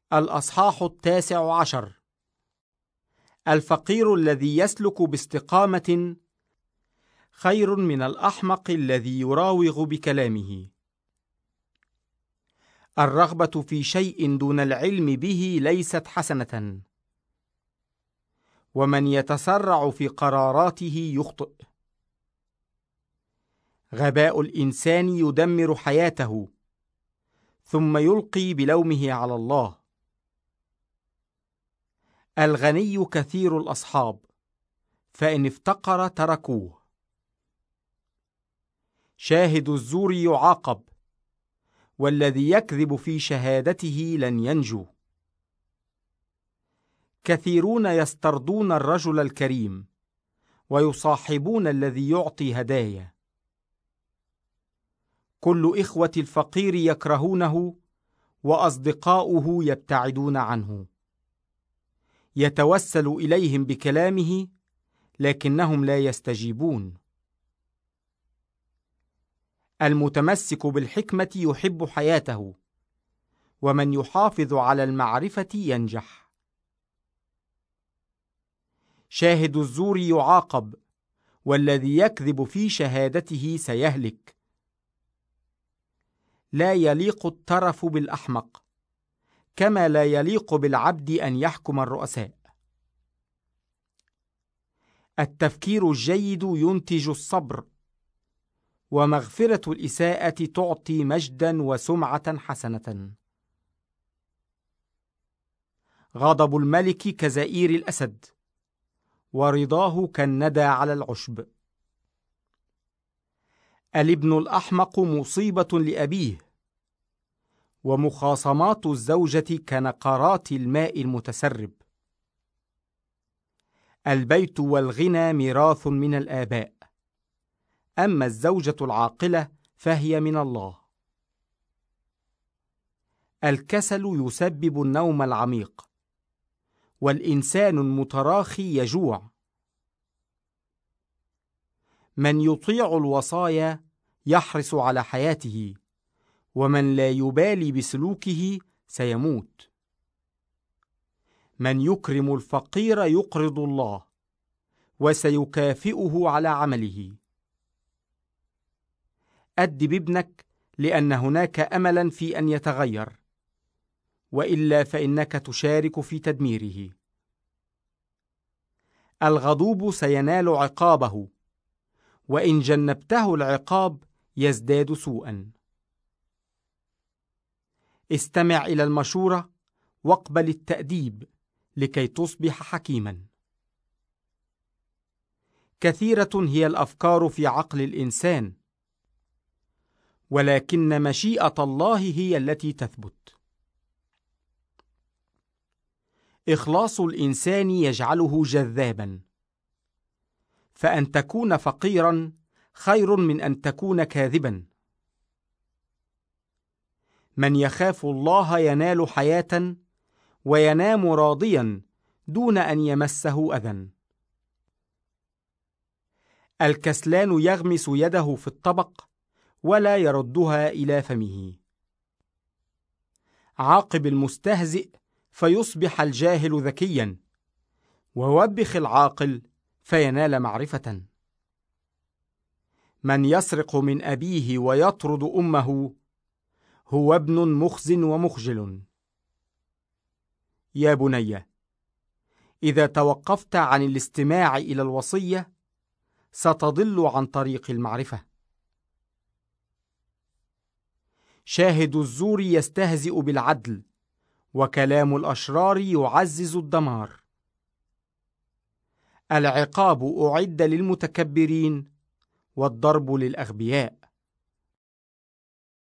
الأصحاح 19. الفقير الذي يسلك باستقامة خير من الأحمق الذي يراوغ بكلامه. الرغبة في شيء دون العلم به ليست حسنة، ومن يتسرع في قراراته يخطئ. غباء الإنسان يدمر حياته، ثم يلقي بلومه على الله. الغني كثير الأصحاب، فإن افتقر تركوه. شاهد الزور يعاقب، والذي يكذب في شهادته لن ينجو. كثيرون يسترضون الرجل الكريم، ويصاحبون الذي يعطي هدايا. كل إخوة الفقير يكرهونه، وأصدقاؤه يبتعدون عنه. يتوسل إليهم بكلامه، لكنهم لا يستجيبون. المتمسك بالحكمة يحب حياته، ومن يحافظ على المعرفة ينجح. شاهد الزور يعاقب، والذي يكذب في شهادته سيهلك. لا يليق الترف بالأحمق، كما لا يليق بالعبد أن يحكم الرؤساء. التفكير الجيد ينتج الصبر، ومغفرة الإساءة تعطي مجدا وسمعة حسنة. غضب الملك كزئير الأسد، ورضاه كالندى على العشب. الابن الأحمق مصيبة لأبيه، ومخاصمات الزوجة كنقرات الماء المتسرب. البيت والغنى ميراث من الآباء، أما الزوجة العاقلة فهي من الله. الكسل يسبب النوم العميق، والإنسان المتراخي يجوع. من يطيع الوصايا يحرص على حياته، ومن لا يبالي بسلوكه سيموت. من يكرم الفقير يقرض الله، وسيكافئه على عمله. أدب ابنك، لأن هناك أملا في أن يتغير، وإلا فإنك تشارك في تدميره. الغضوب سينال عقابه، وإن جنبته العقاب يزداد سوءا. استمع إلى المشورة، واقبل التأديب لكي تصبح حكيما. كثيرة هي الأفكار في عقل الإنسان، ولكن مشيئة الله هي التي تثبت. إخلاص الإنسان يجعله جذابا، فأن تكون فقيرا خير من أن تكون كاذبا. من يخاف الله ينال حياة، وينام راضيا دون أن يمسه أذى. الكسلان يغمس يده في الطبق، ولا يردها إلى فمه. عاقب المستهزئ فيصبح الجاهل ذكيا، ووبخ العاقل فينال معرفة. من يسرق من أبيه ويطرد أمه هو ابن مخز ومخجل. يا بني، إذا توقفت عن الاستماع إلى الوصية ستضل عن طريق المعرفة. شاهد الزور يستهزئ بالعدل، وكلام الأشرار يعزز الدمار. العقاب أعد للمتكبرين، والضرب للأغبياء.